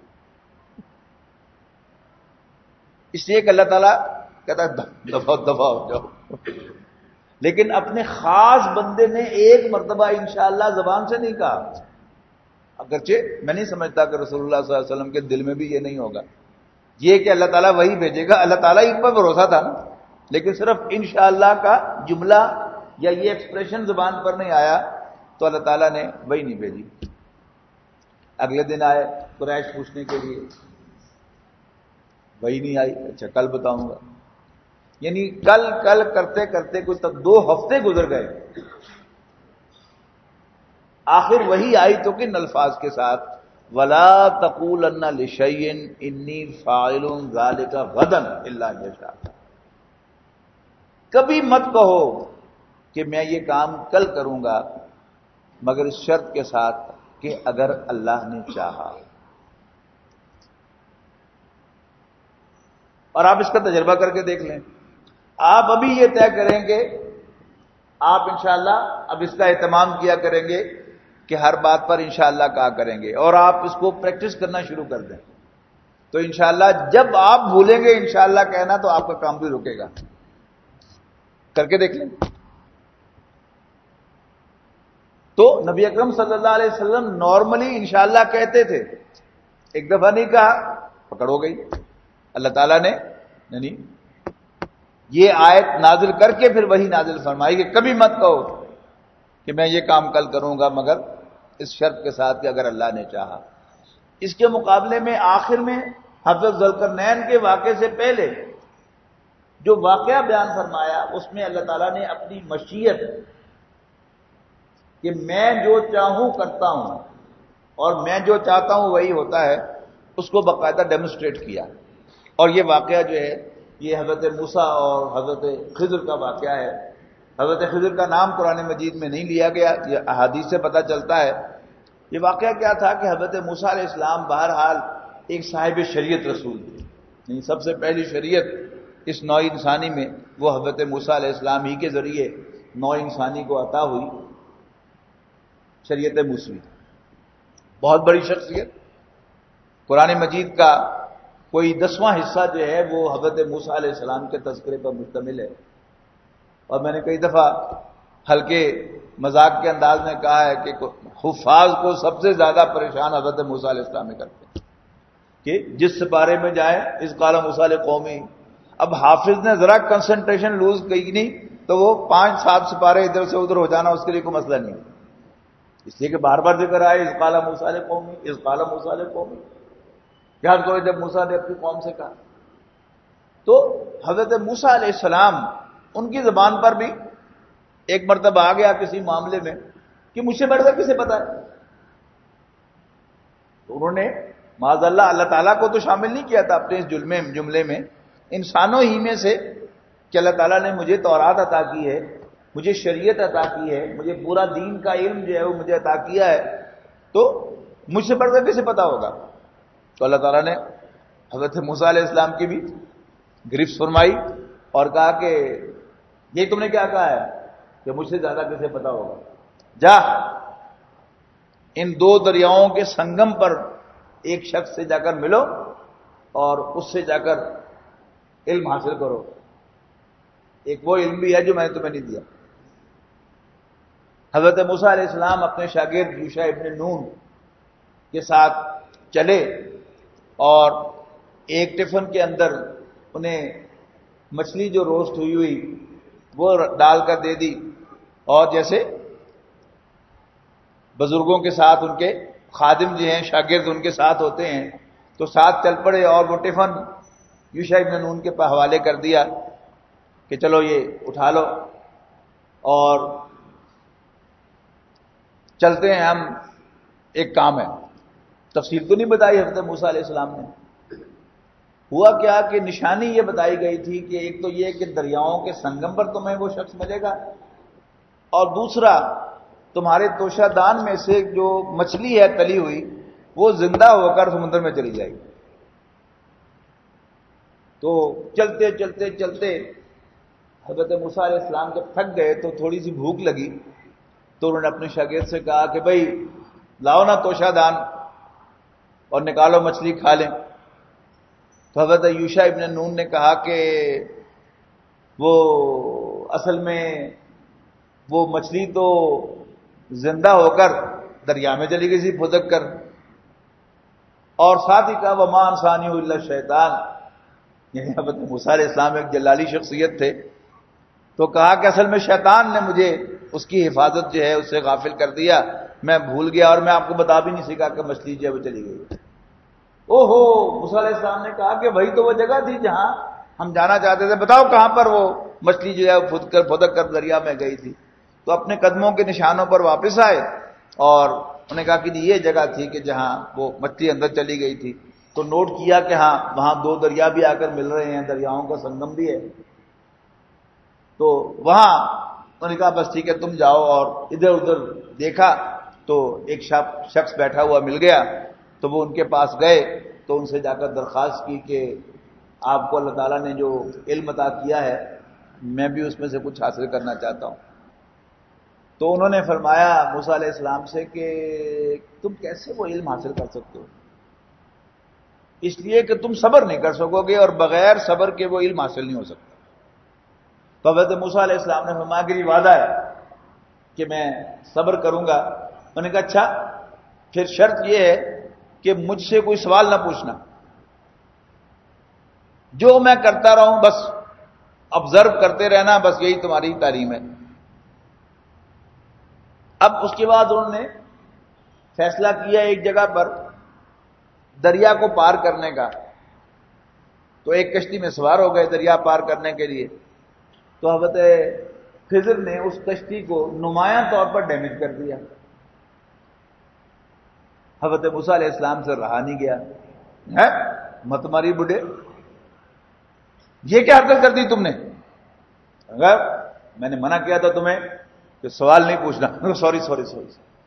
[SPEAKER 1] اس لیے کہ اللہ تعالیٰ کہتا ہے دفاع دفاع ہو جاؤ. لیکن اپنے خاص بندے نے ایک مرتبہ انشاءاللہ زبان سے نہیں کہا، اگرچہ میں نہیں سمجھتا کہ رسول اللہ صلی اللہ علیہ وسلم کے دل میں بھی یہ نہیں ہوگا. یہ کہ اللہ تعالیٰ وہی بھیجے گا، اللہ تعالیٰ ایک پر بھروسہ تھا نا، لیکن صرف انشاءاللہ کا جملہ یا یہ ایکسپریشن زبان پر نہیں آیا تو اللہ تعالیٰ نے وہی نہیں بھیجی. اگلے دن آئے قریش پوچھنے کے لیے، وہی نہیں آئی. اچھا کل بتاؤں گا. یعنی کل کل کرتے کرتے کوئی تب دو ہفتے گزر گئے. آخر وہی آئی تو کن الفاظ کے ساتھ، وَلَا تَقُولَنَّ لِشَيْءٍ إِنِّي فَاعِلٌ ذَلِكَ غَدًا إِلَّا أَن يَشَاءَ. کبھی مت کہو کہ میں یہ کام کل کروں گا مگر اس شرط کے ساتھ کہ اگر اللہ نے چاہا. اور آپ اس کا تجربہ کر کے دیکھ لیں. آپ ابھی یہ طے کریں گے آپ انشاءاللہ اب اس کا اہتمام کیا کریں گے کہ ہر بات پر انشاءاللہ کہا کریں گے، اور آپ اس کو پریکٹس کرنا شروع کر دیں، تو انشاءاللہ جب آپ بھولیں گے انشاءاللہ کہنا تو آپ کا کام بھی رکے گا. کر کے دیکھ لیں. تو نبی اکرم صلی اللہ علیہ وسلم نارملی انشاءاللہ کہتے تھے، ایک دفعہ نہیں کہا پکڑ ہو گئی. اللہ تعالیٰ نے نہیں یہ آیت نازل کر کے پھر وہی نازل فرمائی کہ کبھی مت کہو کہ میں یہ کام کل کروں گا مگر اس شرط کے ساتھ کہ اگر اللہ نے چاہا. اس کے مقابلے میں آخر میں حضرت ذوالقرنین کے واقعے سے پہلے جو واقعہ بیان فرمایا اس میں اللہ تعالیٰ نے اپنی مشیت کہ میں جو چاہوں کرتا ہوں اور میں جو چاہتا ہوں وہی ہوتا ہے اس کو باقاعدہ ڈیمونسٹریٹ کیا. اور یہ واقعہ جو ہے یہ حضرت موسیٰ اور حضرت خضر کا واقعہ ہے. حضرت خضر کا نام قرآن مجید میں نہیں لیا گیا، یہ احادیث سے پتہ چلتا ہے. یہ واقعہ کیا تھا کہ حضرت موسیٰ علیہ السلام بہرحال ایک صاحب شریعت رسول تھے. سب سے پہلی شریعت اس نوع انسانی میں وہ حضرت موسیٰ علیہ السلام ہی کے ذریعے نوع انسانی کو عطا ہوئی شریعت موسوی. بہت بڑی شخصیت. قرآن مجید کا کوئی دسواں حصہ جو ہے وہ حضرت موسیٰ علیہ السلام کے تذکرے پر مشتمل ہے. اور میں نے کئی دفعہ ہلکے مذاق کے انداز میں کہا ہے کہ حفاظ کو سب سے زیادہ پریشان حضرت موسیٰ علیہ السلام نے کرتے ہیں کہ جس سپارے میں جائیں اس قال موسیٰ قومی. اب حافظ نے ذرا کنسنٹریشن لوز کی نہیں تو وہ پانچ سات سپارے ادھر سے ادھر ہو جانا اس کے لیے کوئی مسئلہ نہیں، اس لیے کہ بار بار ذکر آئے اس قال موسیٰ قومی اس قال موسیٰ قومی. یاد کرو جب موسیٰ نے اپنی قوم سے کہا تو حضرت موسیٰ علیہ السلام ان کی زبان پر بھی ایک مرتبہ آ گیا کسی معاملے میں کہ مجھ سے بڑھ کر کسے پتا ہے. تو انہوں نے معاذ اللہ اللہ تعالیٰ کو تو شامل نہیں کیا تھا اپنے اس جملے جملے میں، انسانوں ہی میں سے کہ اللہ تعالیٰ نے مجھے تورات عطا کی ہے، مجھے شریعت عطا کی ہے، مجھے پورا دین کا علم جو ہے وہ مجھے عطا کیا ہے، تو مجھ سے بڑھ کر کسے پتا ہوگا. تو اللہ تعالیٰ نے حضرت موسیٰ علیہ السلام کی بھی گرفت فرمائی اور کہا کہ یہ تم نے کیا کہا ہے کہ مجھ سے زیادہ کسے پتا ہوگا. جا ان دو دریاؤں کے سنگم پر ایک شخص سے جا کر ملو اور اس سے جا کر علم حاصل کرو. ایک وہ علم بھی ہے جو میں نے تمہیں نہیں دیا. حضرت موسیٰ علیہ السلام اپنے شاگرد یوشع ابن نون کے ساتھ چلے اور ایک ٹفن کے اندر انہیں مچھلی جو روسٹ ہوئی ہوئی وہ ڈال کر دے دی، اور جیسے بزرگوں کے ساتھ ان کے خادم جو ہیں شاگرد ان کے ساتھ ہوتے ہیں تو ساتھ چل پڑے اور وہ ٹفن یوشع ابن نون کے حوالے کر دیا کہ چلو یہ اٹھا لو اور چلتے ہیں ہم، ایک کام ہے. تفصیل تو نہیں بتائی حضرت موسیٰ علیہ السلام نے. ہوا کیا کہ نشانی یہ بتائی گئی تھی کہ ایک تو یہ کہ دریاؤں کے سنگم پر تمہیں وہ شخص ملے گا، اور دوسرا تمہارے توشہ دان میں سے جو مچھلی ہے تلی ہوئی وہ زندہ ہو کر سمندر میں چلی جائے گی. تو چلتے چلتے چلتے حضرت موسیٰ علیہ السلام جب تھک گئے تو تھوڑی سی بھوک لگی تو انہوں نے اپنے شاگرد سے کہا کہ بھائی لاؤ نا توشہ دان اور نکالو مچھلی کھا لیں. تو حضرت یوشع ابن نون نے کہا کہ وہ اصل میں وہ مچھلی تو زندہ ہو کر دریا میں چلی گئی تھی پھدک کر، اور ساتھ ہی کہا وما انسانی الا الشیطان. یعنی حضرت موسیٰ علیہ السلام ایک جلالی شخصیت تھے تو کہا کہ اصل میں شیطان نے مجھے اس کی حفاظت جو ہے اس سے غافل کر دیا، میں بھول گیا اور میں آپ کو بتا بھی نہیں سکا کہ مچھلی جو ہے وہ چلی گئی. او ہو موسیٰ علیہ السلام نے کہا کہ وہی تو وہ جگہ تھی جہاں ہم جانا چاہتے تھے، بتاؤ کہاں پر وہ مچھلی جو ہے وہ پھد کر پھدک کر دریا میں گئی تھی. تو اپنے قدموں کے نشانوں پر واپس آئے اور انہوں نے کہا کہ یہ جگہ تھی کہ جہاں وہ مچھلی اندر چلی گئی تھی. تو نوٹ کیا کہ ہاں وہاں دو دریا بھی آ کر مل رہے ہیں، دریاؤں کا سنگم بھی ہے. تو وہاں انہوں نے کہا بس ٹھیک ہے تم جاؤ، اور ادھر ادھر دیکھا تو ایک شخص بیٹھا ہوا مل گیا. تو وہ ان کے پاس گئے تو ان سے جا کر درخواست کی کہ آپ کو اللہ تعالیٰ نے جو علم عطا کیا ہے میں بھی اس میں سے کچھ حاصل کرنا چاہتا ہوں. تو انہوں نے فرمایا موسیٰ علیہ السلام سے کہ تم کیسے وہ علم حاصل کر سکتے ہو؟ اس لیے کہ تم صبر نہیں کر سکو گے اور بغیر صبر کے وہ علم حاصل نہیں ہو سکتا۔ تو حضرت موسیٰ علیہ السلام نے فرمایا کہ یہ وعدہ ہے کہ میں صبر کروں گا۔ انہوں نے کہا اچھا پھر شرط یہ ہے کہ مجھ سے کوئی سوال نہ پوچھنا، جو میں کرتا رہوں بس آبزرو کرتے رہنا، بس یہی تمہاری تعلیم ہے۔ اب اس کے بعد انہوں نے فیصلہ کیا ایک جگہ پر دریا کو پار کرنے کا، تو ایک کشتی میں سوار ہو گئے دریا پار کرنے کے لیے۔ تو حضرت خضر نے اس کشتی کو نمایاں طور پر ڈیمیج کر دیا۔ حضرت موسیٰ علیہ السلام سے رہا نہیں گیا، ہے مت ماری بڈھے، یہ کیا حرکت کر دی تم نے؟ اگر میں نے منع کیا تھا تمہیں کہ سوال نہیں پوچھنا، سوری سوری سوری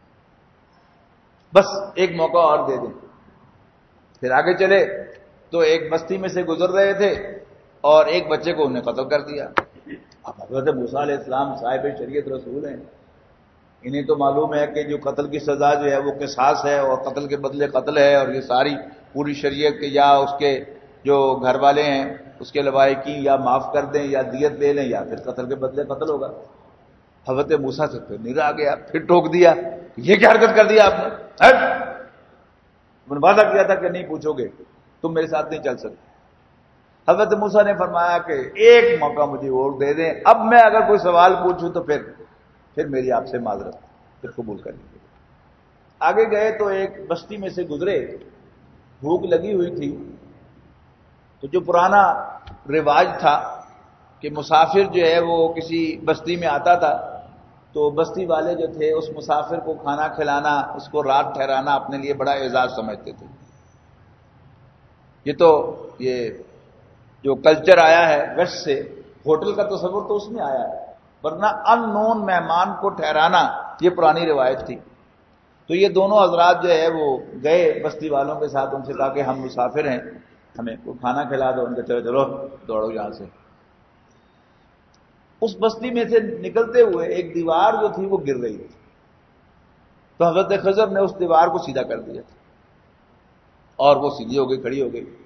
[SPEAKER 1] بس ایک موقع اور دے دیں۔ پھر آگے چلے تو ایک بستی میں سے گزر رہے تھے اور ایک بچے کو انہیں قتل کر دیا۔ اب حضرت موسیٰ علیہ السلام صاحب شریعت رسول ہیں، انہیں تو معلوم ہے کہ جو قتل کی سزا جو ہے وہ قصاص ہے اور قتل کے بدلے قتل ہے، اور یہ ساری پوری شریعت کے یا اس کے جو گھر والے ہیں اس کے لوائقین یا معاف کر دیں یا دیت دے لیں یا پھر قتل کے بدلے قتل ہوگا۔ حضرت موسیٰ سے پھر نہیں رہا گیا، پھر ٹوک دیا، یہ کیا حرکت کر دیا آپ نے؟ میں نے وعدہ کیا تھا کہ نہیں پوچھو گے، تم میرے ساتھ نہیں چل سکتے۔ حضرت موسیٰ نے فرمایا کہ ایک موقع مجھے اور دے دیں، اب میں اگر کوئی سوال پوچھوں تو پھر پھر میری آپ سے معذرت، پھر قبول کر لیجیے۔ آگے گئے تو ایک بستی میں سے گزرے، بھوک لگی ہوئی تھی، تو جو پرانا رواج تھا کہ مسافر جو ہے وہ کسی بستی میں آتا تھا تو بستی والے جو تھے اس مسافر کو کھانا کھلانا، اس کو رات ٹھہرانا اپنے لیے بڑا اعزاز سمجھتے تھے۔ یہ تو یہ جو کلچر آیا ہے ویسٹ سے، ہوٹل کا تصور تو اس میں آیا ہے، ورنہ ان نون مہمان کو ٹھہرانا یہ پرانی روایت تھی۔ تو یہ دونوں حضرات جو ہے وہ گئے بستی والوں کے ساتھ، ان سے کہا کہ ہم مسافر ہیں، ہمیں کو کھانا کھلا دو۔ ان کے چلو چلو دوڑو یہاں سے۔ اس بستی میں سے نکلتے ہوئے ایک دیوار جو تھی وہ گر رہی تھی، تو حضرت خضر نے اس دیوار کو سیدھا کر دیا اور وہ سیدھی ہو گئی، کھڑی ہو گئی۔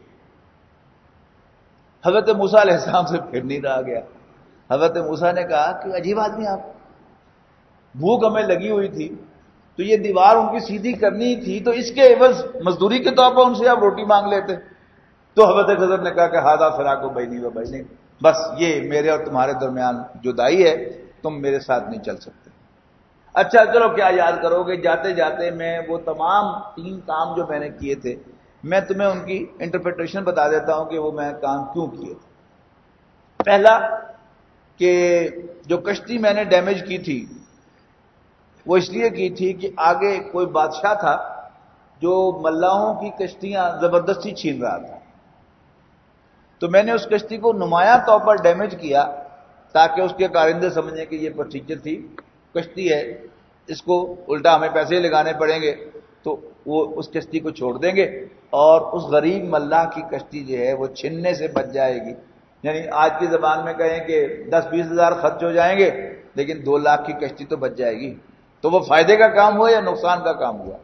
[SPEAKER 1] حضرت موسیٰ علیہ السلام سے پھر نہیں رہا گیا۔ حضرت موسیٰ نے کہا کہ عجیب آدمی آپ، بھوک ہمیں لگی ہوئی تھی تو یہ دیوار ان کی سیدھی کرنی تھی، تو اس کے عوض مزدوری کے طور پر ان سے آپ روٹی مانگ لیتے۔ تو حضرت خضر نے کہا کہ ہادہ فراق و بینی و بینک، بس یہ میرے اور تمہارے درمیان جدائی ہے، تم میرے ساتھ نہیں چل سکتے۔ اچھا چلو کیا یاد کرو گے، جاتے جاتے میں وہ تمام تین کام جو میں نے کیے تھے میں تمہیں ان کی انٹرپریٹیشن بتا دیتا ہوں کہ وہ میں کام کیوں کیے تھے۔ پہلا کہ جو کشتی میں نے ڈیمیج کی تھی وہ اس لیے کی تھی کہ آگے کوئی بادشاہ تھا جو ملاحوں کی کشتیاں زبردستی چھین رہا تھا، تو میں نے اس کشتی کو نمایاں طور پر ڈیمیج کیا تاکہ اس کے کارندے سمجھیں کہ یہ پروسیجر تھی، کشتی ہے، اس کو الٹا ہمیں پیسے لگانے پڑیں گے، تو وہ اس کشتی کو چھوڑ دیں گے اور اس غریب ملاح کی کشتی جو ہے وہ چھننے سے بچ جائے گی۔ یعنی آج کی زبان میں کہیں کہ دس بیس ہزار خرچ ہو جائیں گے لیکن دو لاکھ کی کشتی تو بچ جائے گی۔ تو وہ فائدے کا کام ہوا یا نقصان کا کام ہوا؟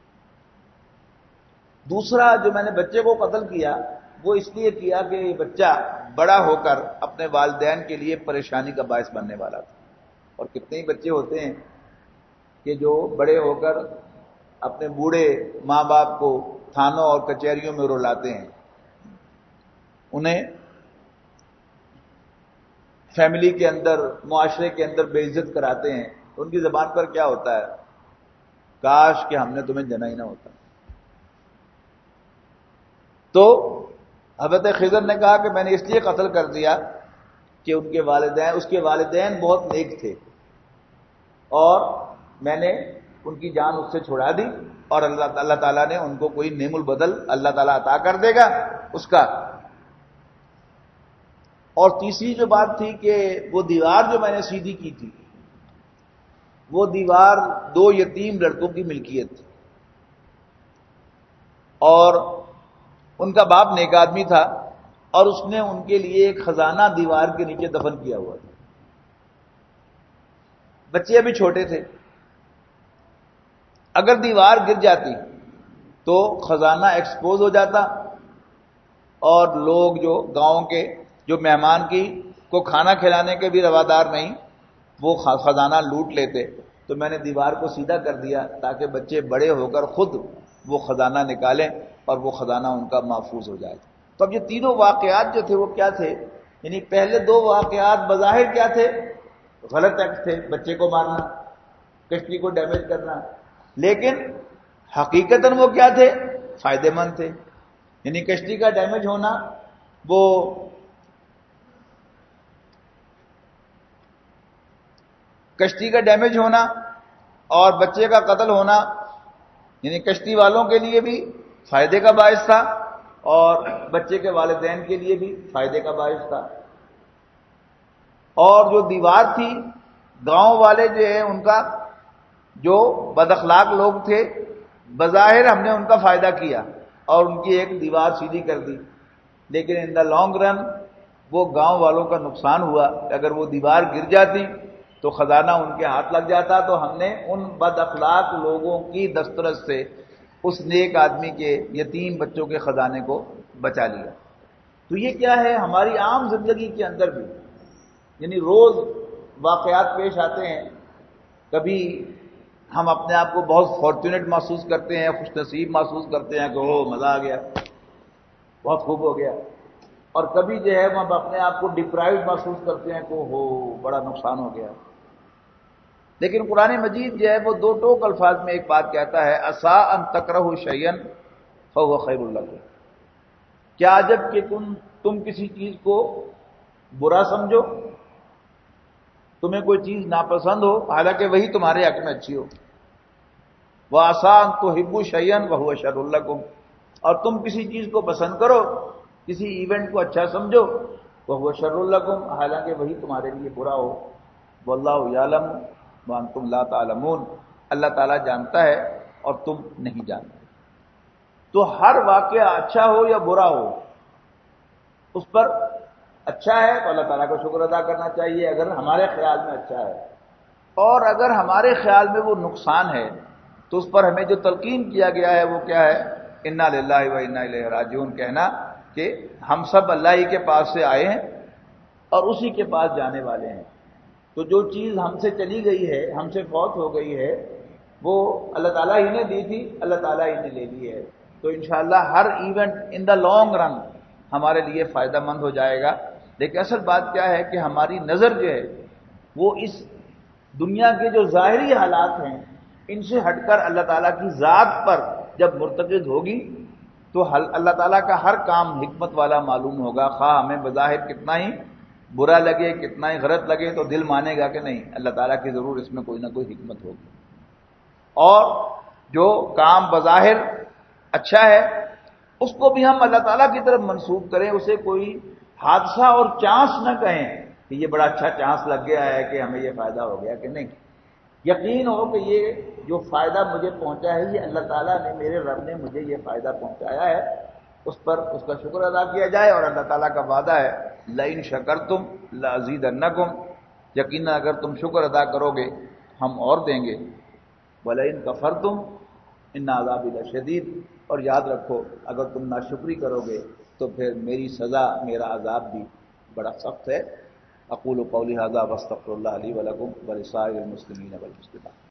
[SPEAKER 1] دوسرا جو میں نے بچے کو قتل کیا وہ اس لیے کیا کہ یہ بچہ بڑا ہو کر اپنے والدین کے لیے پریشانی کا باعث بننے والا تھا۔ اور کتنے ہی بچے ہوتے ہیں کہ جو بڑے ہو کر اپنے بوڑھے ماں باپ کو تھانوں اور کچہریوں میں رلاتے ہیں، انہیں فیملی کے اندر، معاشرے کے اندر بے عزت کراتے ہیں۔ ان کی زبان پر کیا ہوتا ہے؟ کاش کہ ہم نے تمہیں جنا ہی نہ ہوتا۔ تو حضرت خضر نے کہا کہ میں نے اس لیے قتل کر دیا کہ ان کے والدین اس کے والدین بہت نیک تھے اور میں نے ان کی جان اس سے چھڑا دی، اور اللہ اللہ تعالیٰ نے ان کو کوئی نعم البدل اللہ تعالیٰ عطا کر دے گا اس کا۔ اور تیسری جو بات تھی کہ وہ دیوار جو میں نے سیدھی کی تھی وہ دیوار دو یتیم لڑکوں کی ملکیت تھی، اور ان کا باپ نیک آدمی تھا اور اس نے ان کے لیے ایک خزانہ دیوار کے نیچے دفن کیا ہوا تھا۔ بچے ابھی چھوٹے تھے، اگر دیوار گر جاتی تو خزانہ ایکسپوز ہو جاتا اور لوگ جو گاؤں کے جو مہمان کی کو کھانا کھلانے کے بھی روادار نہیں وہ خزانہ لوٹ لیتے. تو میں نے دیوار کو سیدھا کر دیا تاکہ بچے بڑے ہو کر خود وہ خزانہ نکالیں اور وہ خزانہ ان کا محفوظ ہو جائے. تو اب یہ تینوں واقعات جو تھے وہ کیا تھے؟ یعنی پہلے دو واقعات بظاہر کیا تھے؟ غلط ایکٹ تھے، بچے کو مارنا، کشتی کو ڈیمیج کرنا، لیکن حقیقتاً وہ کیا تھے؟ فائدے مند تھے. یعنی کشتی کا ڈیمیج ہونا، وہ کشتی کا ڈیمیج ہونا اور بچے کا قتل ہونا یعنی کشتی والوں کے لیے بھی فائدے کا باعث تھا اور بچے کے والدین کے لیے بھی فائدے کا باعث تھا. اور جو دیوار تھی، گاؤں والے جو ہیں ان کا جو بد اخلاق لوگ تھے، بظاہر ہم نے ان کا فائدہ کیا اور ان کی ایک دیوار سیدھی کر دی، لیکن ان دا لانگ رن وہ گاؤں والوں کا نقصان ہوا. اگر وہ دیوار گر جاتی تو خزانہ ان کے ہاتھ لگ جاتا، تو ہم نے ان بد اخلاق لوگوں کی دسترس سے اس نیک آدمی کے یتیم بچوں کے خزانے کو بچا لیا. تو یہ کیا ہے؟ ہماری عام زندگی کے اندر بھی یعنی روز واقعات پیش آتے ہیں. کبھی ہم اپنے آپ کو بہت فارچونیٹ محسوس کرتے ہیں، خوش نصیب محسوس کرتے ہیں کہ او مزہ آ گیا، بہت خوب ہو گیا، اور کبھی جو ہے ہم اپنے آپ کو ڈپرائیوڈ محسوس کرتے ہیں کہ ہو بڑا نقصان ہو گیا. لیکن قرآن مجید جو ہے وہ دو ٹوک الفاظ میں ایک بات کہتا ہے، عسیٰ ان تکرہوا شیئا فہو خیر لکم. کیا عجب کہ تم تم کسی چیز کو برا سمجھو، تمہیں کوئی چیز ناپسند ہو حالانکہ وہی تمہارے حق میں اچھی ہو. وعسیٰ ان تحبوا شیئا وہو شر لکم، اور تم کسی چیز کو پسند کرو، کسی ایونٹ کو اچھا سمجھو، وہو شر لکم، حالانکہ وہی تمہارے لیے برا ہو. واللہ یعلم وانتم لا تعلمون، اللہ تعالیٰ جانتا ہے اور تم نہیں جانتے. تو ہر واقعہ اچھا ہو یا برا ہو، اس پر اچھا ہے تو اللہ تعالیٰ کا شکر ادا کرنا چاہیے اگر ہمارے خیال میں اچھا ہے، اور اگر ہمارے خیال میں وہ نقصان ہے تو اس پر ہمیں جو تلقین کیا گیا ہے وہ کیا ہے؟ انا للہ و انا الیہ راجعون، کہنا کہ ہم سب اللہ ہی کے پاس سے آئے ہیں اور اسی کے پاس جانے والے ہیں. تو جو چیز ہم سے چلی گئی ہے، ہم سے فوت ہو گئی ہے، وہ اللہ تعالیٰ ہی نے دی تھی، اللہ تعالیٰ ہی نے لے لی ہے. تو انشاءاللہ ہر event in the long run ہمارے لیے فائدہ مند ہو جائے گا. لیکن اصل بات کیا ہے کہ ہماری نظر جو ہے وہ اس دنیا کے جو ظاہری حالات ہیں ان سے ہٹ کر اللہ تعالیٰ کی ذات پر جب مرتکز ہوگی تو اللہ تعالیٰ کا ہر کام حکمت والا معلوم ہوگا. خواہ ہمیں بظاہر کتنا ہی برا لگے، کتنا ہی غلط لگے، تو دل مانے گا کہ نہیں اللہ تعالیٰ کی ضرور اس میں کوئی نہ کوئی حکمت ہوگی. اور جو کام بظاہر اچھا ہے اس کو بھی ہم اللہ تعالیٰ کی طرف منسوب کریں، اسے کوئی حادثہ اور چانس نہ کہیں کہ یہ بڑا اچھا چانس لگ گیا ہے کہ ہمیں یہ فائدہ ہو گیا، کہ نہیں، یقین ہو کہ یہ جو فائدہ مجھے پہنچا ہے یہ اللہ تعالیٰ نے، میرے رب نے مجھے یہ فائدہ پہنچایا ہے، اس پر اس کا شکر ادا کیا جائے. اور اللہ تعالیٰ کا وعدہ ہے لئن شکرتم لازیدنکم، یقینا اگر تم شکر ادا کرو گے ہم اور دیں گے. ولئن کفرتم ان عذابی لشدید، اور یاد رکھو اگر تم ناشکری کرو گے تو پھر میری سزا، میرا عذاب بھی بڑا سخت ہے. اقول قولی ھذا واستغفر اللہ لی ولکم ولسائر المسلمین والمسلمات.